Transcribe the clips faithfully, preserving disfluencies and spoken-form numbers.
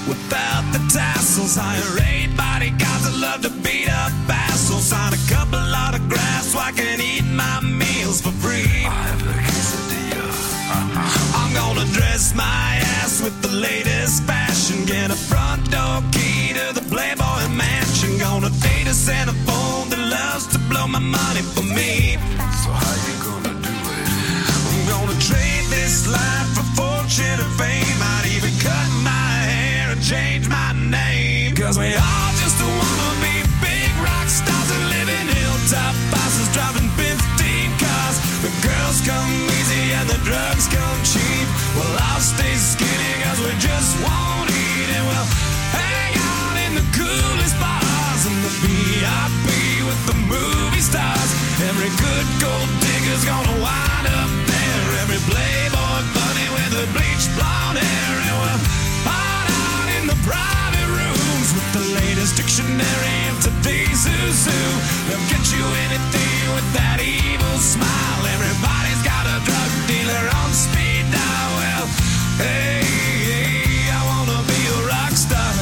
without the tassels. Hire eight bodyguards that love to beat up assholes. Sign a couple autographs so I can eat my meals for free. I have the quesadilla. I'm gonna dress my ass with the latest fashion. Get a front door key to the Playboy Mansion. Gonna date a Santa phone that loves to blow my money for me. So how you gonna do it? I'm gonna trade this life for fortune and fame. I'd even cut my hair and change my name. Cause we all just wanna be big rock stars and live in hilltop houses, driving fifteen cars. The girls come easy and the drugs come cheap. Well, I'll stay skinny cause we just won't eat. And we'll hang out in the coolest bars and the V I P with the movie stars. Every good gold digger's gonna wind up there. Every playboy bunny with the bleached blonde hair. And we'll hide out in the private rooms with the latest dictionary of today's who's who. They'll get you anything with that evil smile. Everybody's got a drug dealer on speed dial. Well, hey, hey, I wanna be a rock star.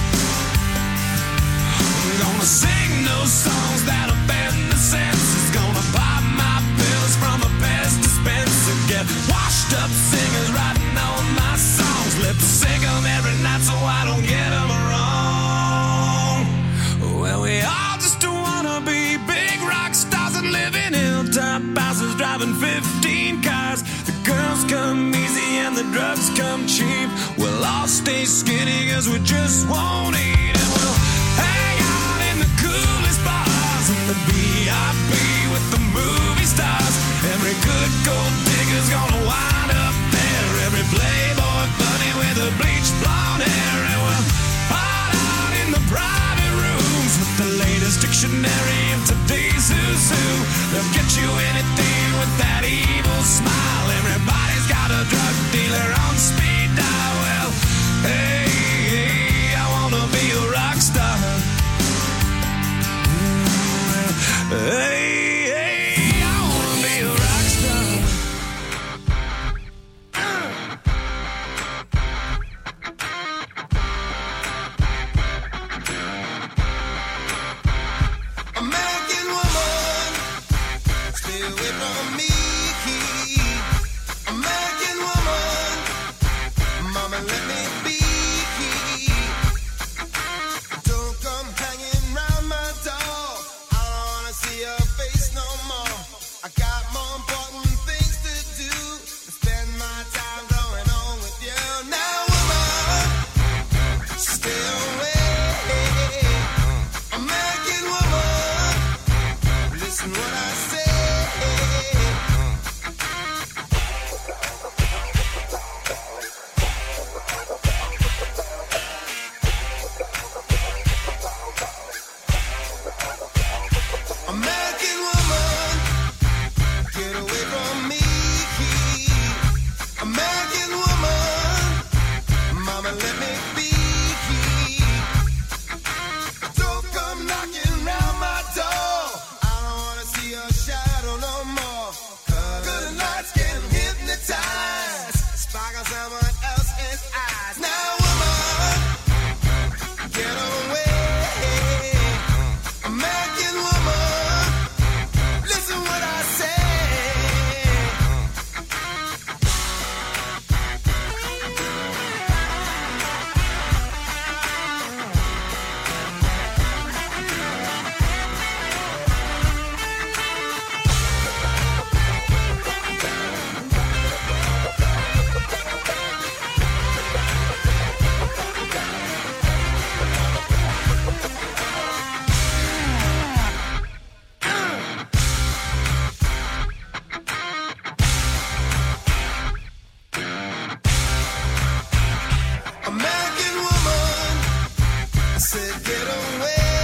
I'm gonna sing those songs that offend the senses. Gonna pop my pills from a best dispenser. Get washed up singers writing all my songs. Lip sync them every night so I don't get them wrong. Well, we all just wanna be big rock stars and live in hilltop houses, driving fifteen cars. The girls come easy and the drugs come cheap. We'll all stay skinny cause we just won't eat. And we'll hang out in the coolest bars and the V I P with the movie stars. Every good gold digger's gonna wind up there. Every playboy bunny with the bleached blonde hair. And we'll hide out in the private rooms with the latest dictionary of today's who's who. They'll get you anything with that evil smile. Everybody's got a drug dealer on speed dial. Well, hey, hey, I wanna be a rock star. Hey, hey, I wanna be a rock star. American woman, stay away from me. American woman, mama, let me be. Don't come hanging round my door. I don't wanna see your face no more. I got more important things to do than spend my time going on with you. Now, woman, stay away. American woman, listen what I say. American woman, get away from me. American woman, mama, let me be. Don't come knocking round my door. I don't wanna see your shadow no more. Good nights getting hypnotized. Spark on someone else's eyes. Now, woman, get away. American woman, listen what I say. American woman, I said get away.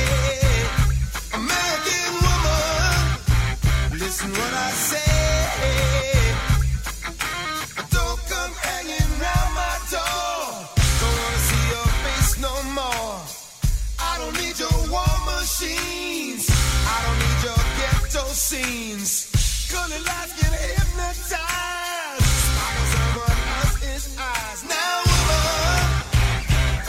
American woman, listen what I say. Don't come hanging round my door. Don't wanna see your face no more. I don't need your war machines. I don't need your ghetto scenes. Gonna life get hypnotized. Spark on someone else's eyes. Now, woman,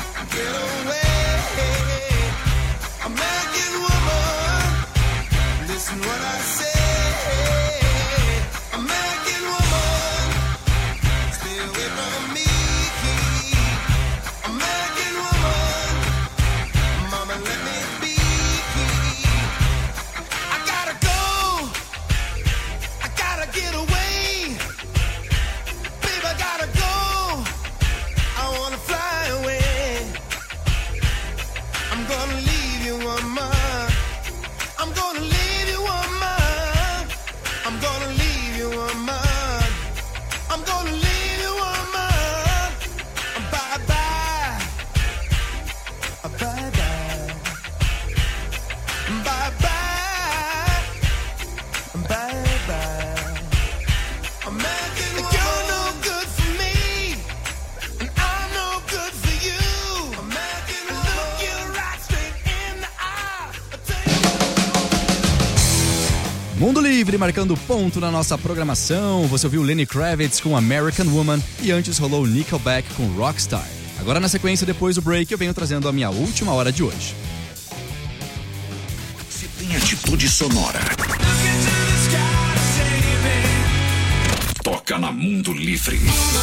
you, woman. I'm gonna leave you, woman. Bye bye. Bye bye. Bye bye. Bye bye. American woman. You're no good for me, and I'm no good for you. American woman. Look you right straight in the eye. I'll tell you what. Mundo Livre marcando ponto na nossa programação. Você ouviu Lenny Kravitz com American Woman e antes rolou Nickelback com Rockstar. Agora na sequência, depois do break, eu venho trazendo a minha última hora de hoje. Se tem atitude sonora, toca na Mundo Livre.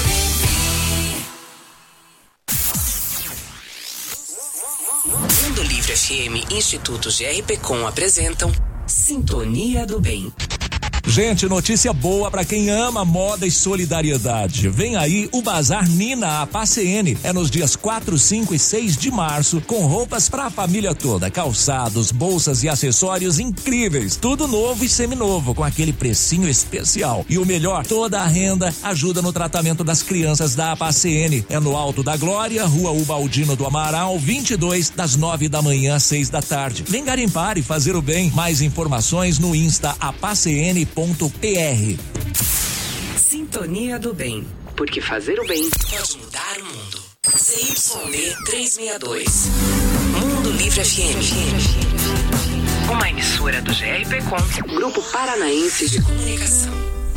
Mundo Livre F M e Instituto G R P Com apresentam Sintonia do Bem. Gente, notícia boa pra quem ama moda e solidariedade. Vem aí o Bazar Nina A P A C N. É nos dias quatro, cinco e seis de março, com roupas pra família toda, calçados, bolsas e acessórios incríveis. Tudo novo e seminovo, com aquele precinho especial. E o melhor, toda a renda ajuda no tratamento das crianças da A P A C N. É no Alto da Glória, Rua Ubaldino do Amaral, vinte e dois, das nove da manhã às seis da tarde. Vem garimpar e fazer o bem. Mais informações no Insta A P A C N ponto P R. Sintonia do Bem, porque fazer o bem pode mudar o mundo. C Y D trezentos e sessenta e dois. Mundo Livre F M. Uma emissora do G R P Com, Grupo Paranaense de Comunicação.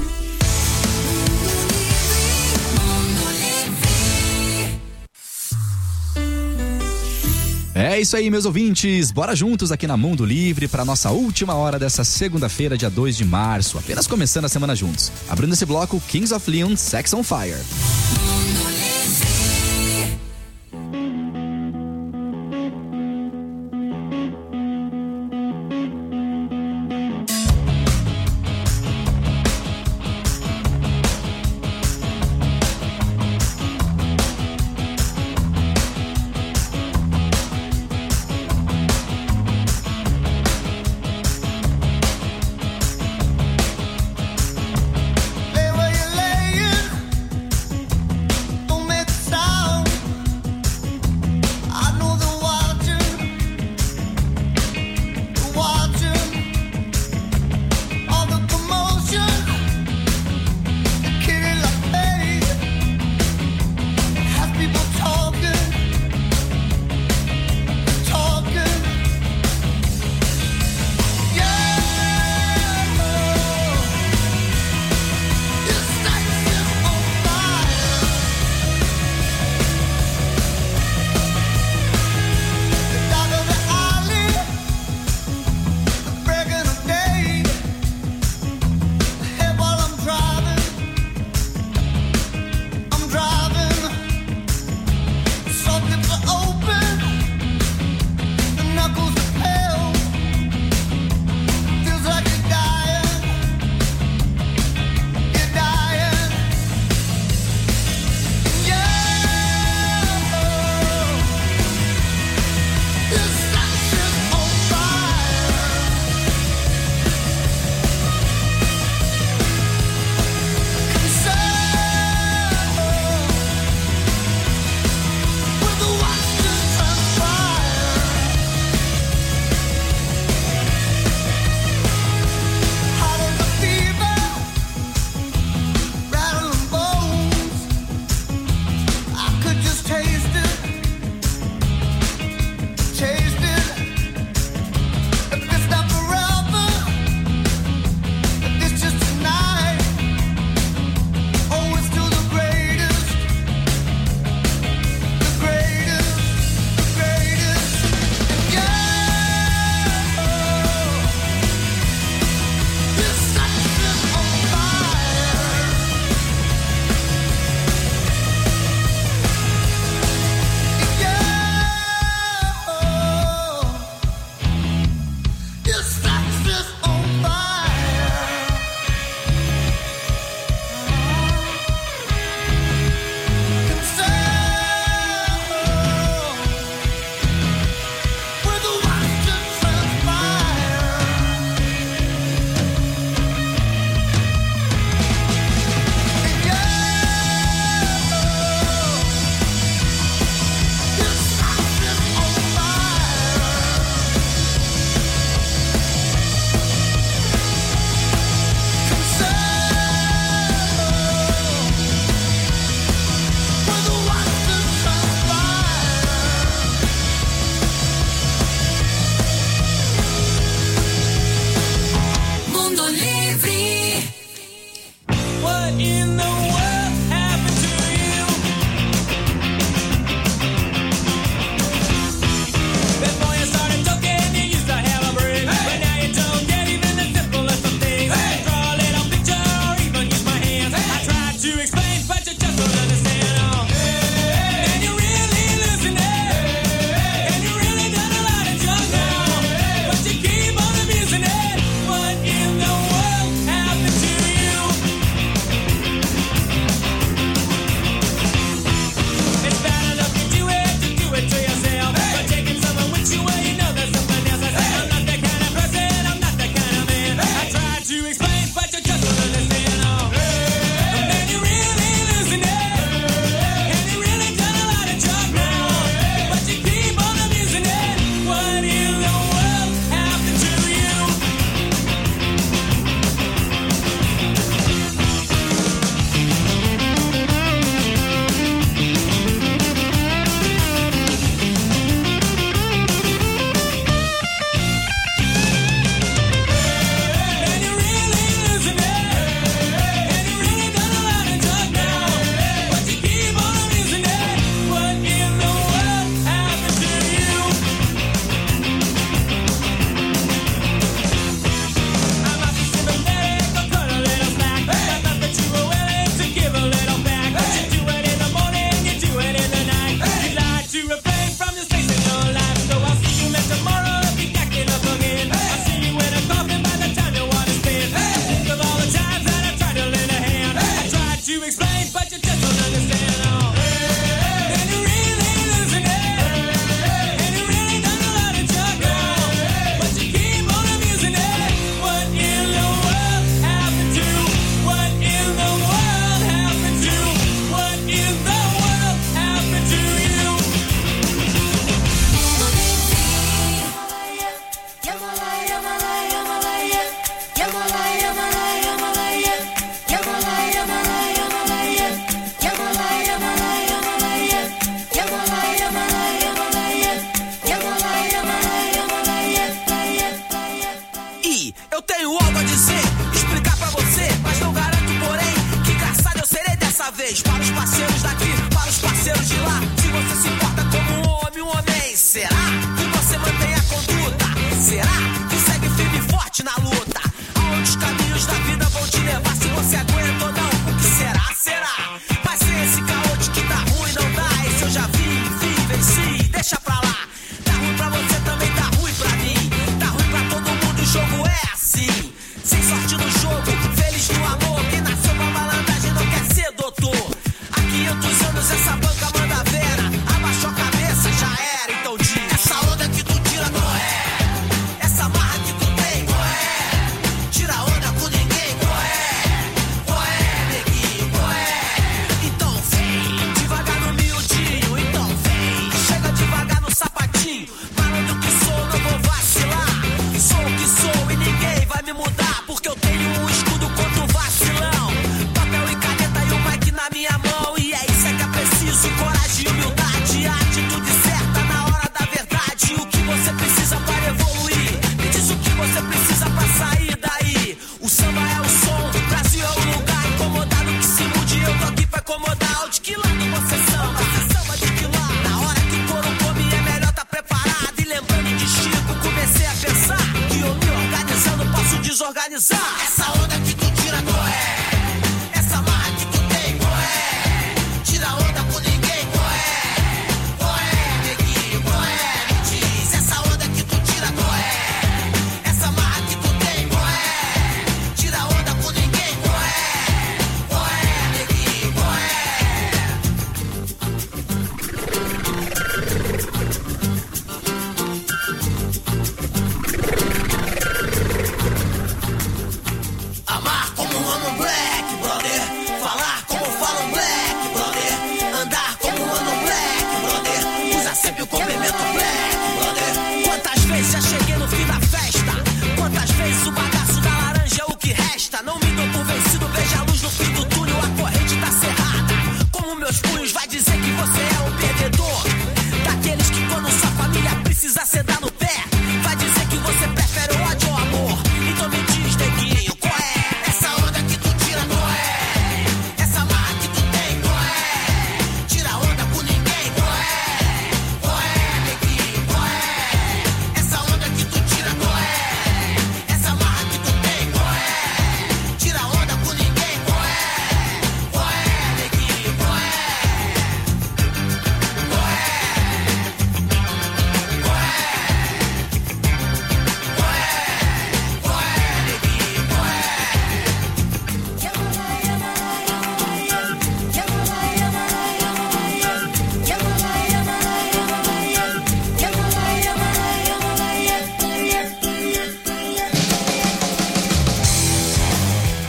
É isso aí, meus ouvintes. Bora juntos aqui na Mundo Livre para nossa última hora dessa segunda-feira, dia dois de março. Apenas começando a semana juntos. Abrindo esse bloco, Kings of Leon, Sex on Fire. Lay where you're laying.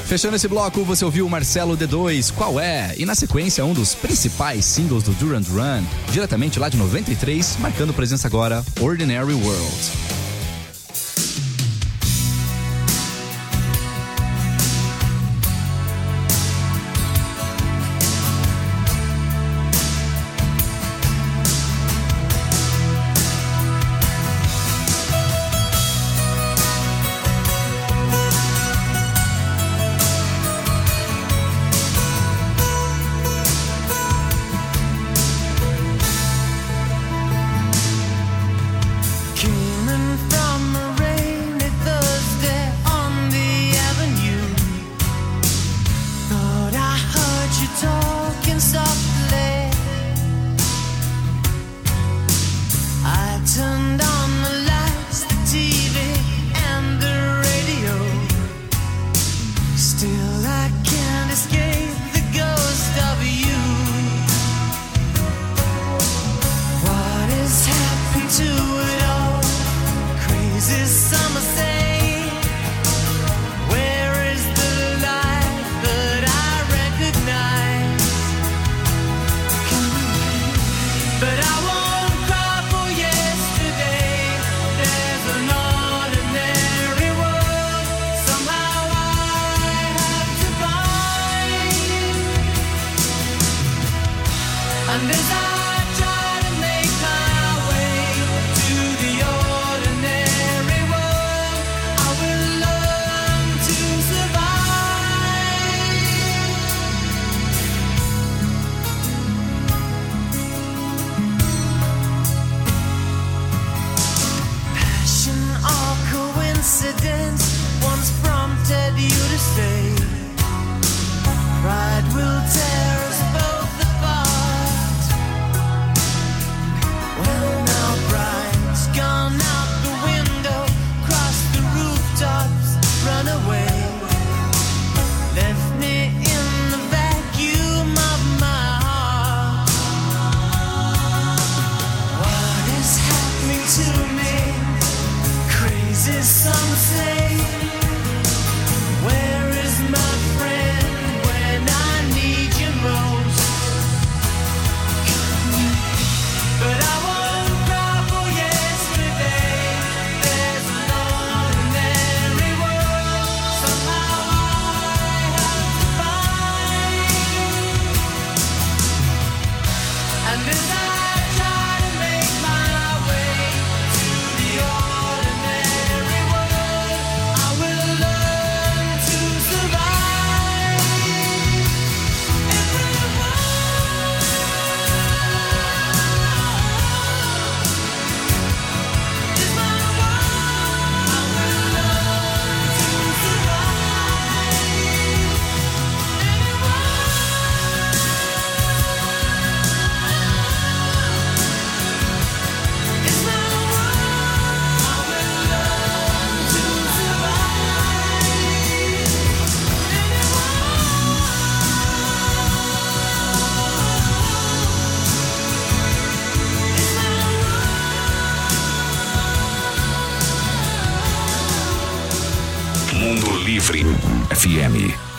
Fechando esse bloco, você ouviu o Marcelo D dois, Qual é? E na sequência, um dos principais singles do Duran Duran, diretamente lá de noventa e três, marcando presença agora, Ordinary World. Livre F M.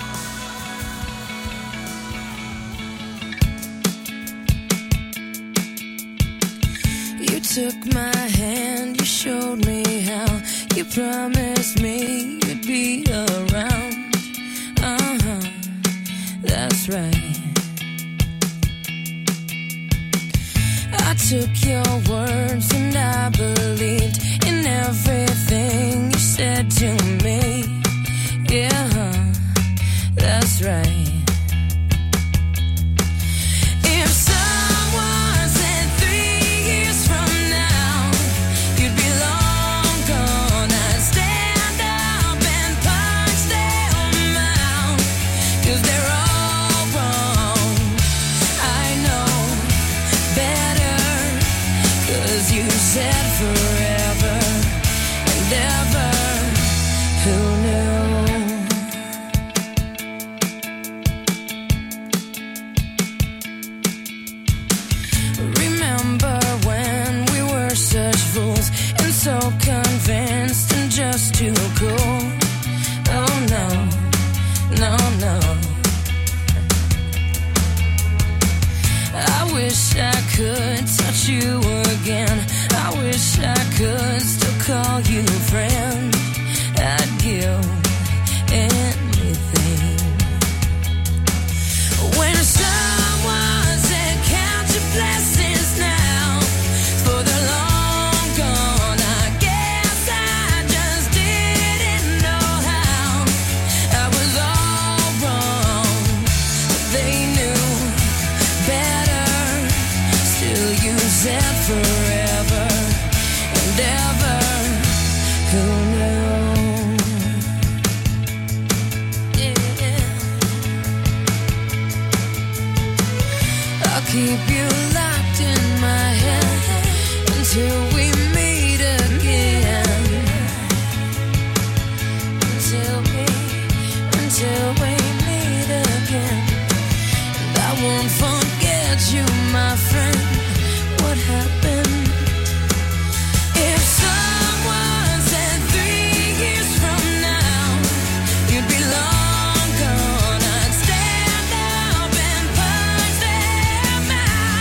You took my hand, you showed me how, you promised me you'd be around. Uh-huh, that's right. I took your words and I believed in everything you said to me. Yeah, that's right. If someone said three years from now you'd be long gone, I'd stand up and punch their mouth, 'cause they're all wrong. I know better, 'cause you said forever and ever. Who knew? said forever and ever. Who knew? Yeah. I'll keep you locked in my head until we meet again. Until we, until we meet again. And I won't forget you, my friend. What happened? If someone said three years from now you'd be long gone, I'd stand up and punch them out.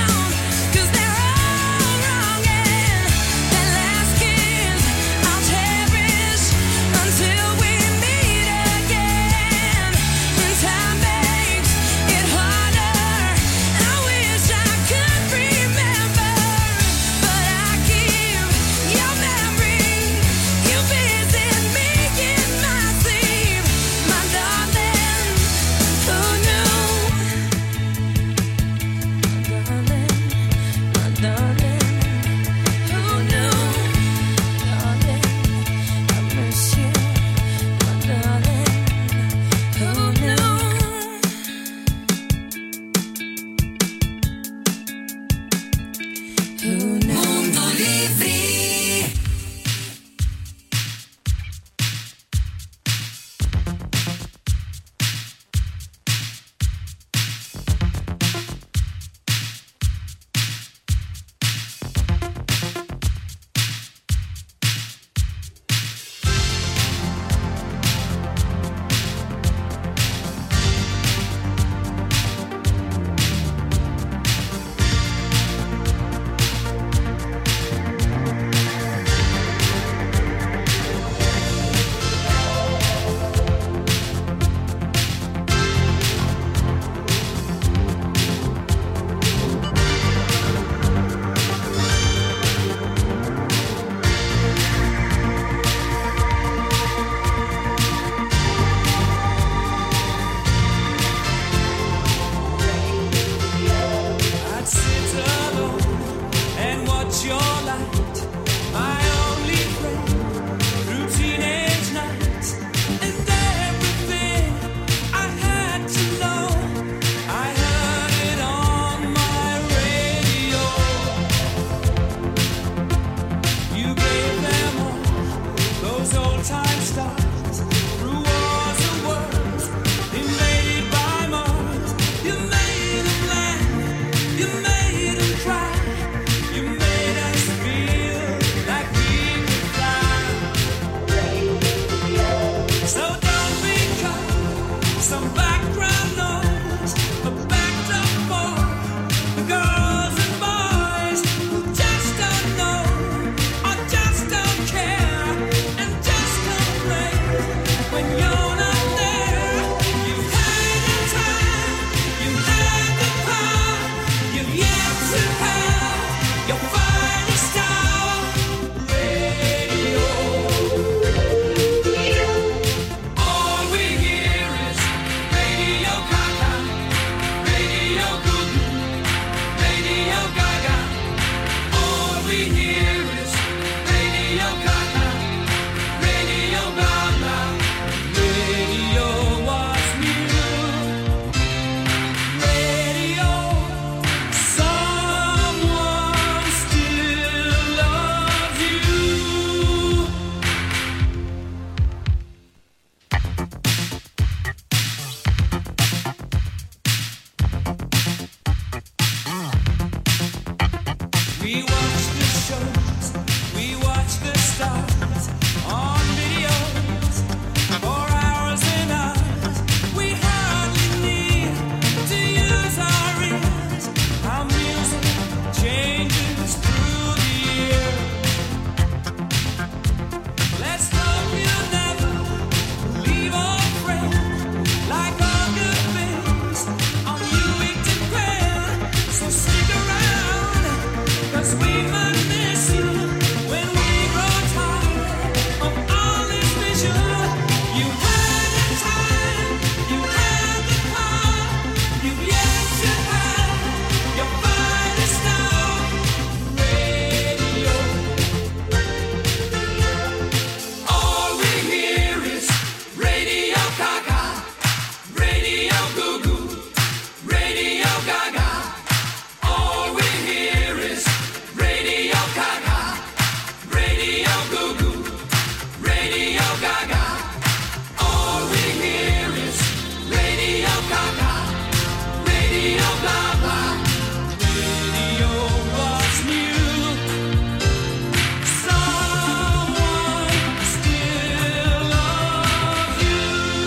Radio blah blah. Radio was new. Someone still loves you.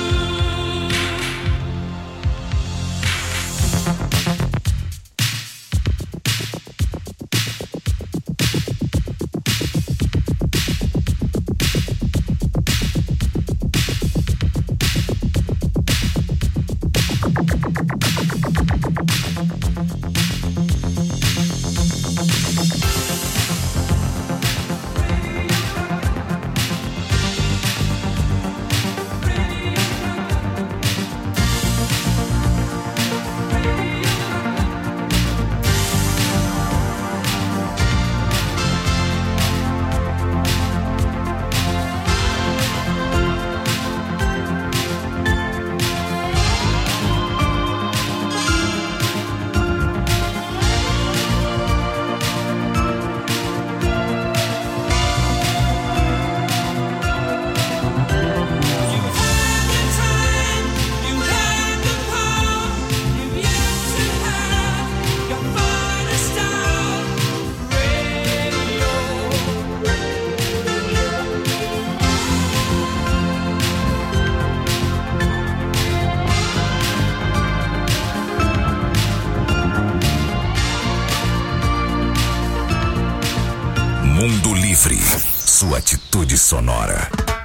Mundo Livre, sua atitude sonora.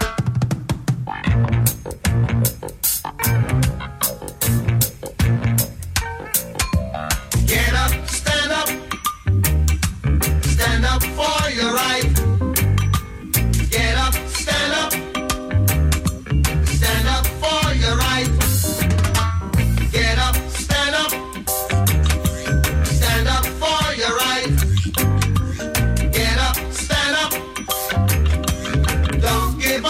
Get up, stand up, stand up for your right. Get up, stand up, stand up for your right. Get up, stand up, stand up for your right. Get up, stand up, don't give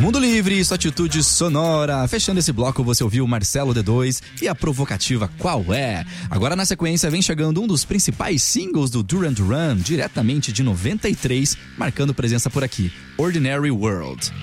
Mundo Livre, sua atitude sonora. Fechando esse bloco, você ouviu Marcelo D dois e a provocativa Qual É? Agora na sequência vem chegando um dos principais singles do Duran Duran, diretamente de noventa e três, marcando presença por aqui, Ordinary World.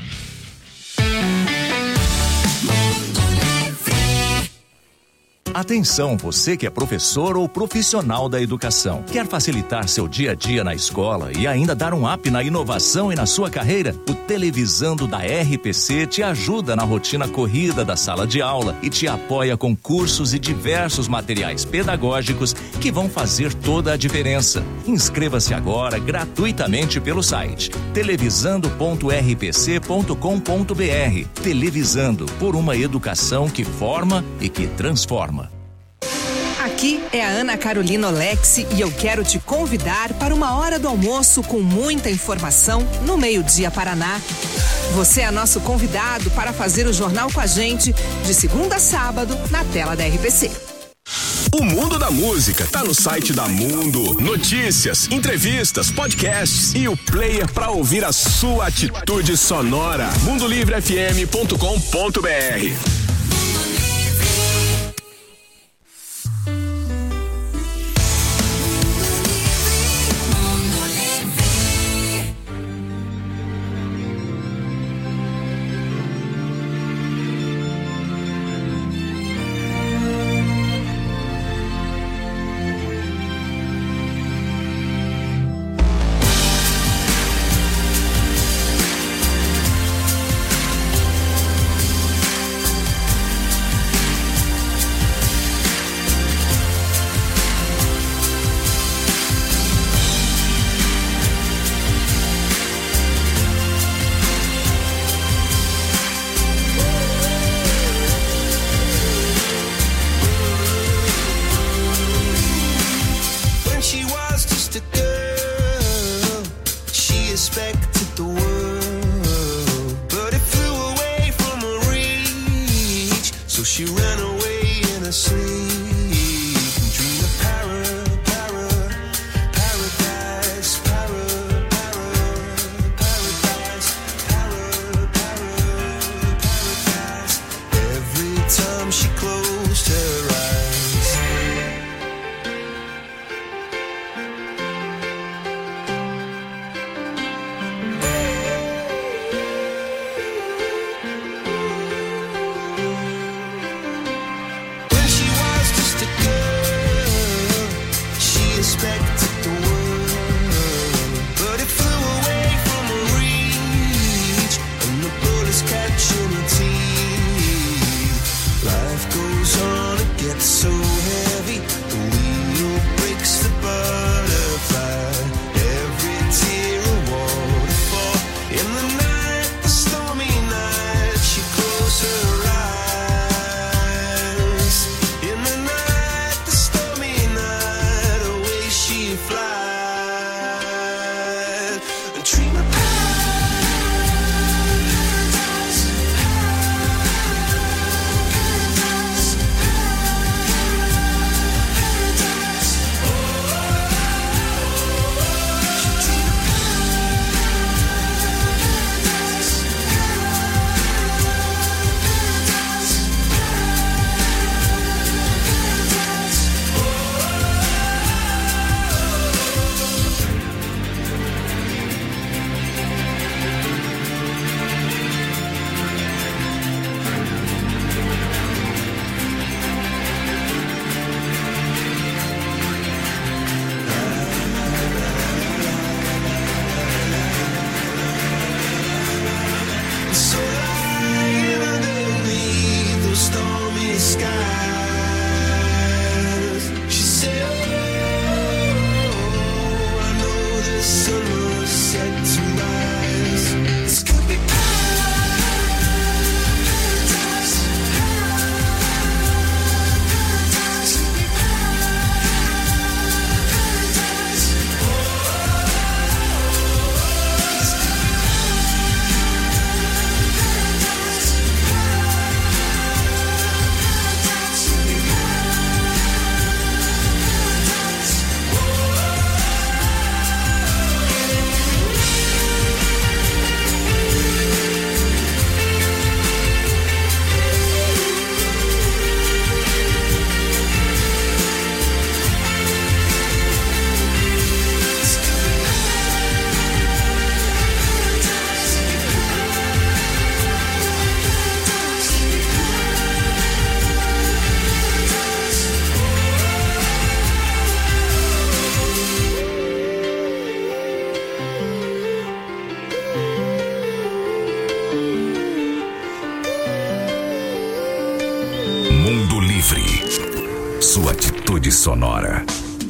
Atenção, você que é professor ou profissional da educação. Quer facilitar seu dia a dia na escola e ainda dar um up na inovação e na sua carreira? O Televisando da R P C te ajuda na rotina corrida da sala de aula e te apoia com cursos e diversos materiais pedagógicos que vão fazer toda a diferença. Inscreva-se agora gratuitamente pelo site televisando ponto r p c ponto com ponto b r. Televisando, por uma educação que forma e que transforma. Aqui é a Ana Carolina Olexi e eu quero te convidar para uma hora do almoço com muita informação no Meio-Dia Paraná. Você é nosso convidado para fazer o jornal com a gente de segunda a sábado na tela da R P C. O Mundo da Música tá no site da Mundo. Notícias, entrevistas, podcasts e o player para ouvir a sua atitude sonora. mundo livre f m ponto com ponto b r. sua atitude sonora.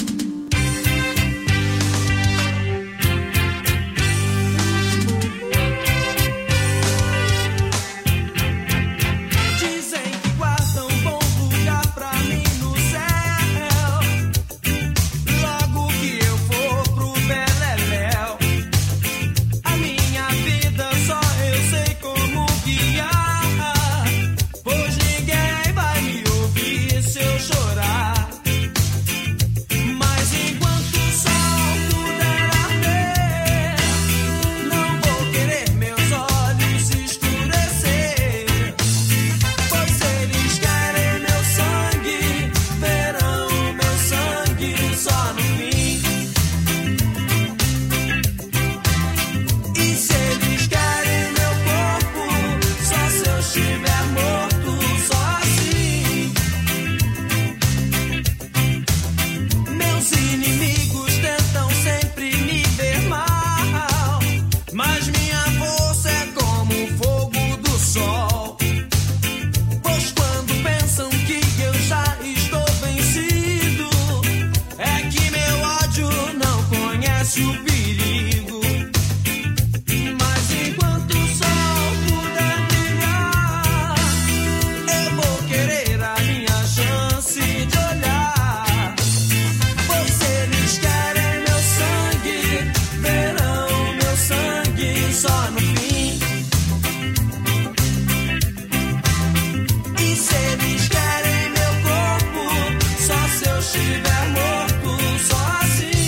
Dizem que guardam um bom lugar pra mim no céu. Logo que eu for pro beleléu, a minha vida só eu sei como guiar, pois ninguém vai me ouvir se eu chorar. Mas enquanto o sol puder arder, não vou querer meus olhos escurecer, pois eles querem meu sangue, verão meu sangue só no fim. E se eles querem meu corpo, só se eu estiver morto, só assim. Meus inimigos tentam sempre me ver mal, mas minha força é como o fogo do sol. Pois quando pensam que eu já estou vencido, é que meu ódio não conhece o perigo. Mas enquanto o sol puder brilhar, eu vou querer a minha chance de olhar, pois eles querem meu sangue, verão meu sangue só no fim. E se eles querem meu corpo, só se eu estiver morto, só assim.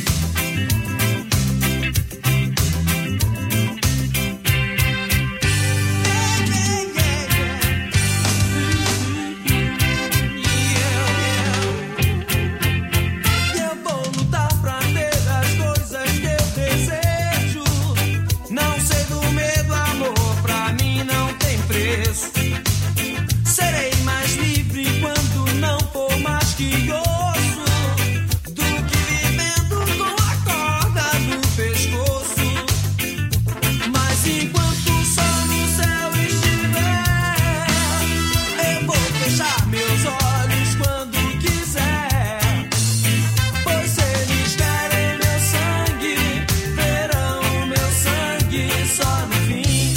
Eu vou lutar pra ter as coisas que eu desejo. Não sei do medo, amor, pra mim não tem preço. Serei mais livre quando não for mais que osso, do que vivendo com a corda no pescoço. Mas enquanto o sol no céu estiver, eu vou fechar meus olhos quando quiser, pois eles querem meu sangue, verão meu sangue só no fim.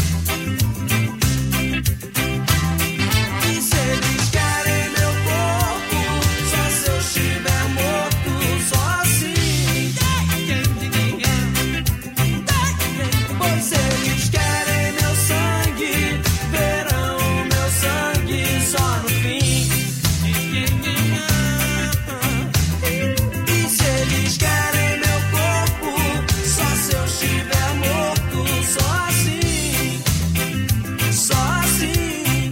E se eles querem meu corpo, só se eu estiver morto, só assim. Pois eles querem meu sangue, verão meu sangue só no fim. E se eles querem meu corpo, só se eu estiver morto, só assim, só assim.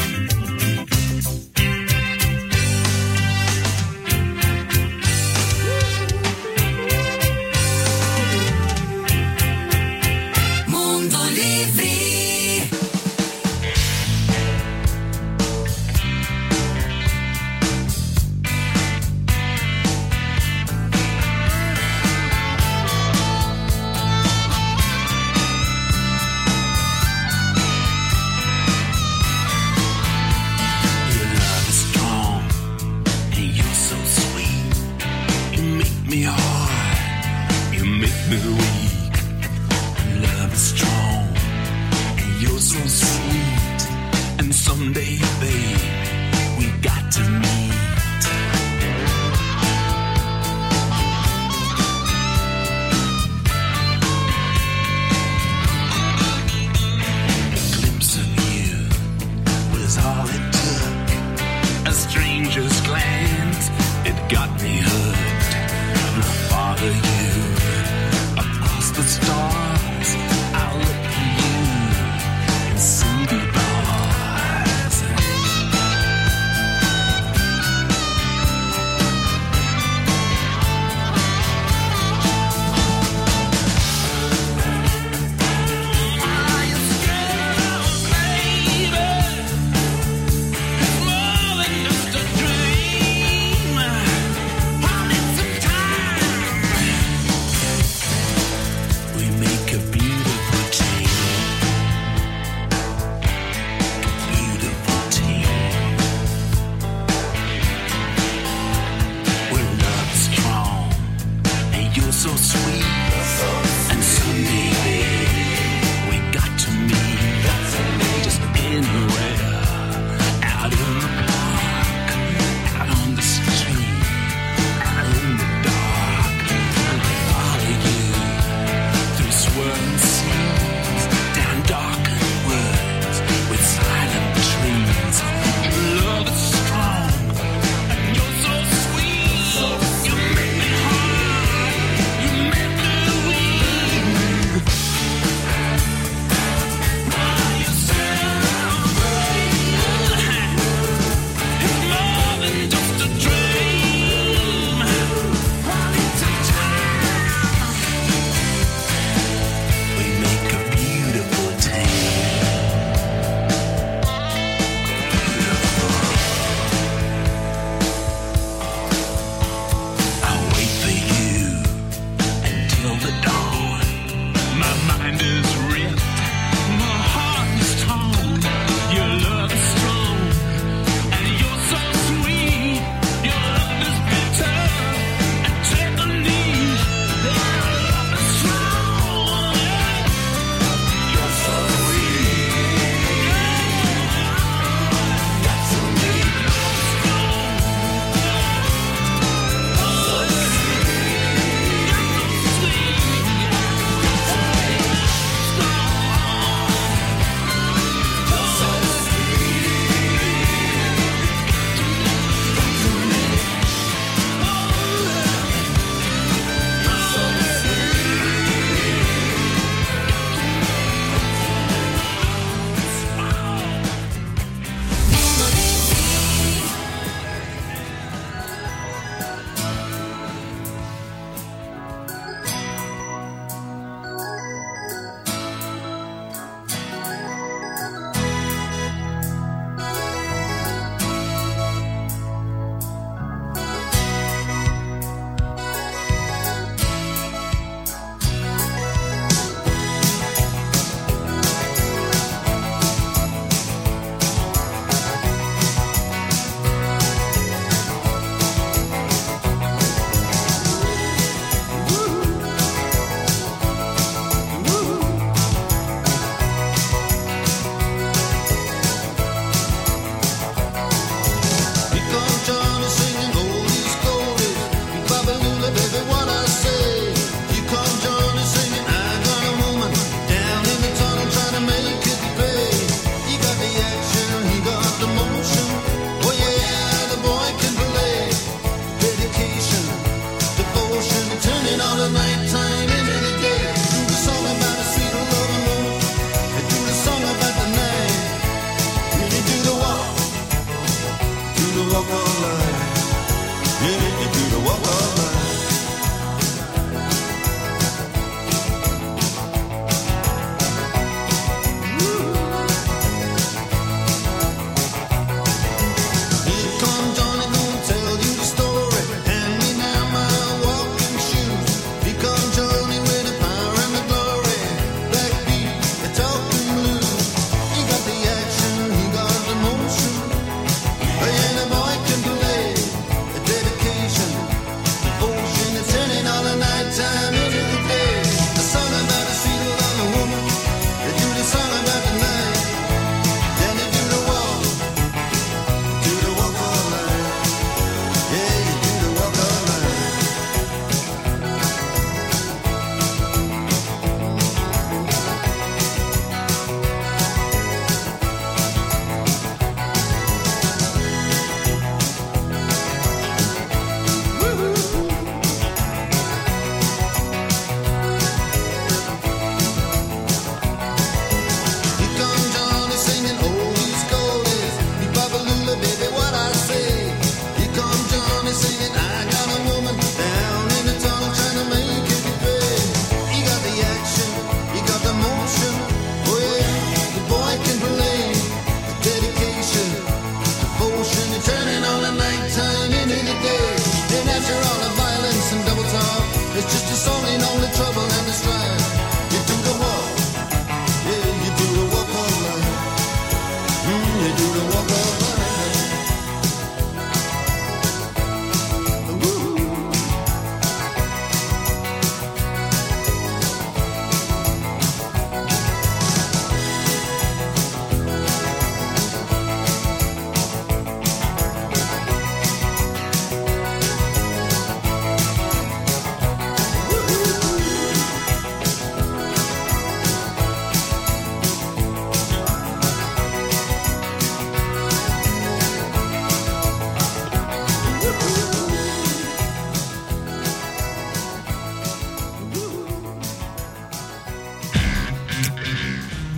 Mundo Livre. Your love is strong and you're so sweet. You make me hard, you make me weak. Your love is strong and you're so sweet. And someday, babe, we got to meet. A glimpse of you was all it took. A stranger's glance, it got me hooked. And I follow you across the stars. I look for you in city bars.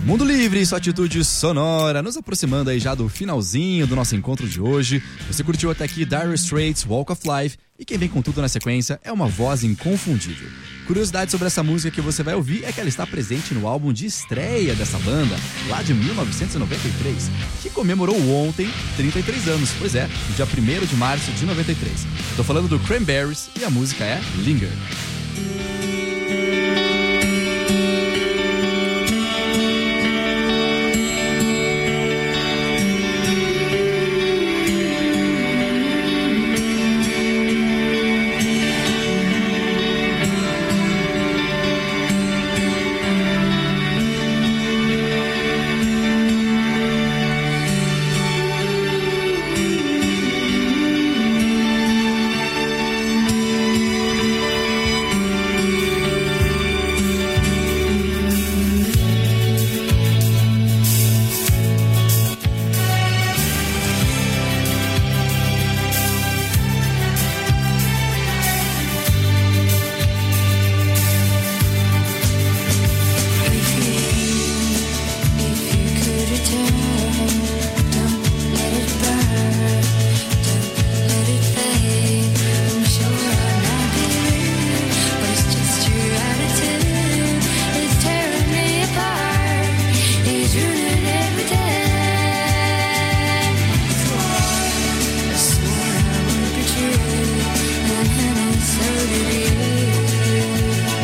Mundo Livre, sua atitude sonora, nos aproximando aí já do finalzinho do nosso encontro de hoje. Você curtiu até aqui Dire Straits, Walk of Life, e quem vem com tudo na sequência é uma voz inconfundível. Curiosidade sobre essa música que você vai ouvir é que ela está presente no álbum de estreia dessa banda, lá de mil novecentos e noventa e três, que comemorou ontem trinta e três anos, pois é, no dia primeiro de março de noventa e três. Tô falando do Cranberries e a música é Linger.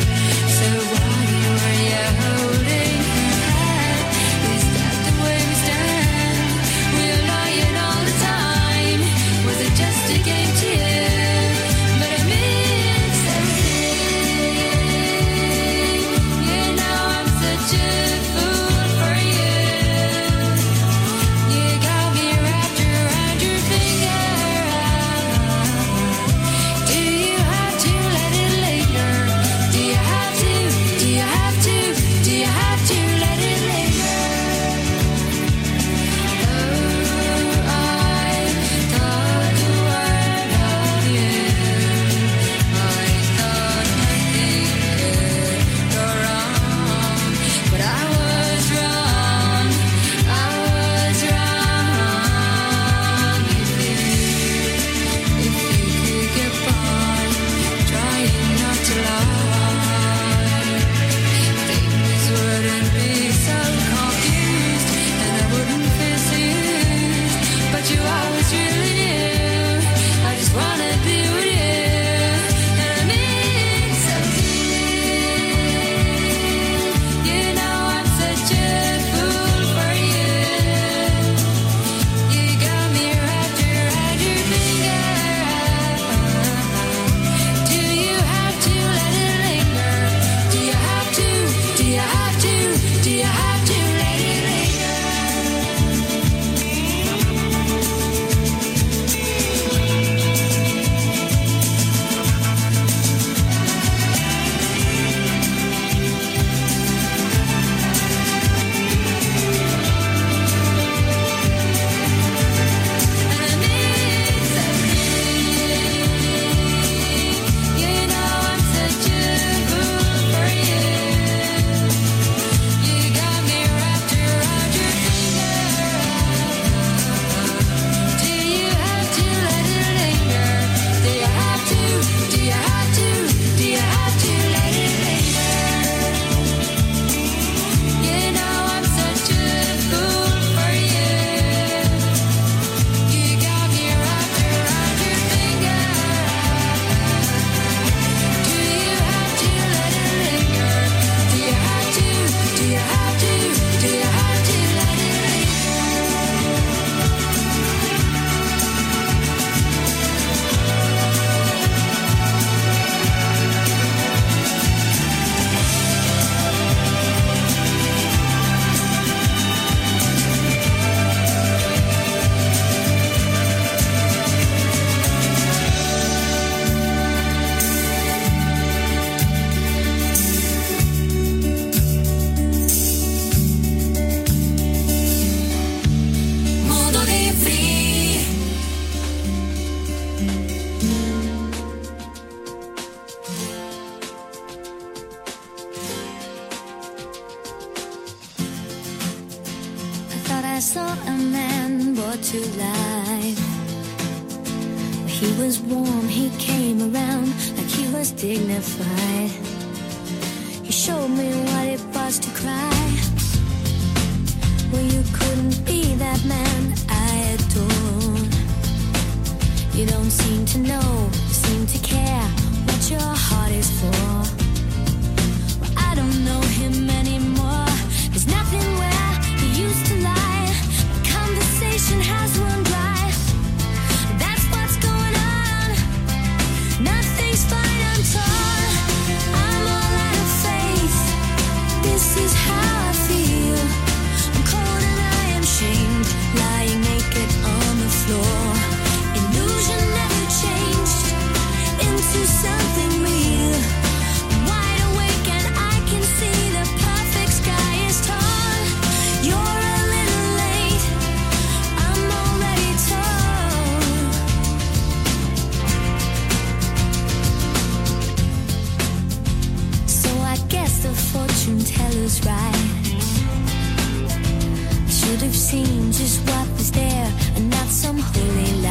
So why were you holding her hand? Is that the way we start? I saw a man brought to life. He was warm, he came around like he was dignified. He showed me what it was to cry. Well, you couldn't be that man I adore. You don't seem to know, seem to care what your heart is for. Well, I don't know him anymore. There's nothing where he used to lie. The conversation has run dry. That's what's going on. Nothing's fine, I'm torn. I'm all out of faith. This is how I feel. I'm cold and I am shamed, lying naked on the floor. Illusion never changed into something real. I'm wide awake and I can see the perfect sky is torn. You're a little late, I'm already torn. So I guess the fortune teller's right. I should have seen just what was there and not some holy